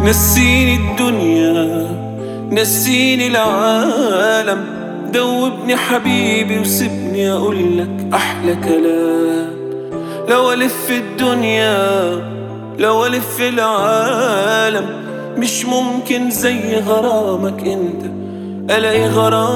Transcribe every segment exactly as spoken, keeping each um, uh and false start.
نسيني الدنيا، نسيني العالم، دوبني حبيبي وسيبني أقولك أحلى كلام. لو ألف الدنيا، لو ألف العالم، مش ممكن زي غرامك انت ألاقي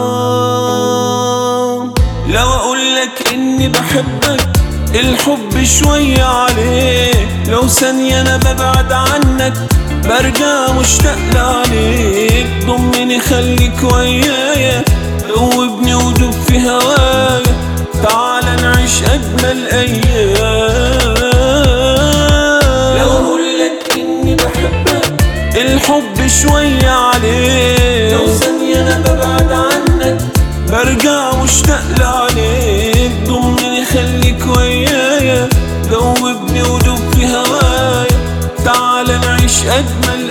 غرام. لو أقولك إني بحبك الحب شوية عليك، لو ثانية أنا ببعد عنك برجع مشتاق لعليك. ضمني خليك ويايا، دوبني ودوب في هوايا، تعال نعيش أجمل أيام. لو أقولك إني بحبك الحب شوية عليك، لو ثانية أنا ببعد عنك برجع مشتاق لعليك. ضمني خليك ويايا، دوبني ودوب في هوايا، تعال نعيش أجمل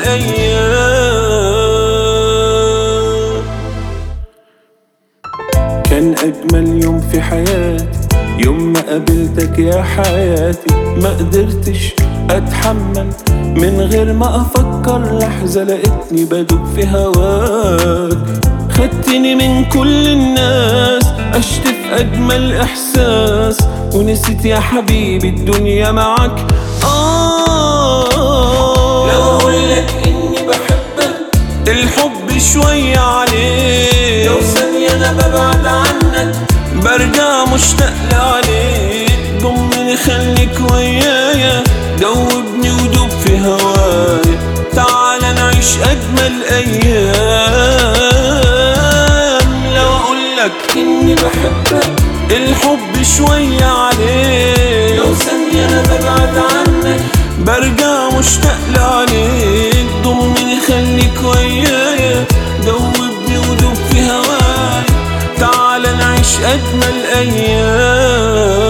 أيام. كان أجمل يوم في حياتي يوم ما قابلتك يا حياتي. ما قدرتش أتحمل من غير ما أفكر لحظة، لقيتني بدوب في هواك. خدتني من كل الناس، عشت في أجمل إحساس، ونسيت يا حبيبي الدنيا معك. آه لو أقولك إني بحبك الحب شوية عليك، لو ثانية أنا ببعد عنك برجع مشتاق لعليك. ضمني خليك ويايا، دوبني ودوب في هوايا، تعال نعيش أجمل أيام. لو أقولك إني بحبك الحب شوية عليك، لو ثانية أنا ببعد عنك برجع مشتاق لعليك. ضمني خليك ويايا، دوبني ودوب في هوايا، تعال نعيش أجمل أيام.